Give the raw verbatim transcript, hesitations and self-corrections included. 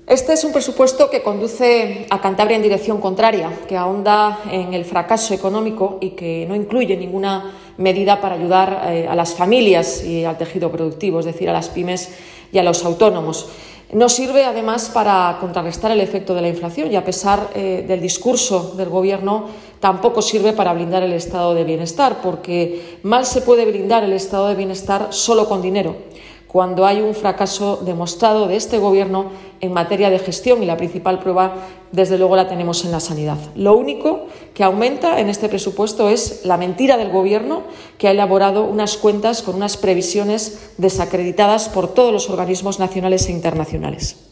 Este es un presupuesto que conduce a Cantabria en dirección contraria, que ahonda en el fracaso económico y que no incluye ninguna medida para ayudar eh, a las familias y al tejido productivo, es decir, a las pymes y a los autónomos. No sirve, además, para contrarrestar el efecto de la inflación y, a pesar eh, del discurso del Gobierno, tampoco sirve para blindar el estado de bienestar, porque mal se puede blindar el estado de bienestar solo con dinero, cuando hay un fracaso demostrado de este Gobierno en materia de gestión, y la principal prueba, desde luego, la tenemos en la sanidad. Lo único que aumenta en este presupuesto es la mentira del Gobierno, que ha elaborado unas cuentas con unas previsiones desacreditadas por todos los organismos nacionales e internacionales.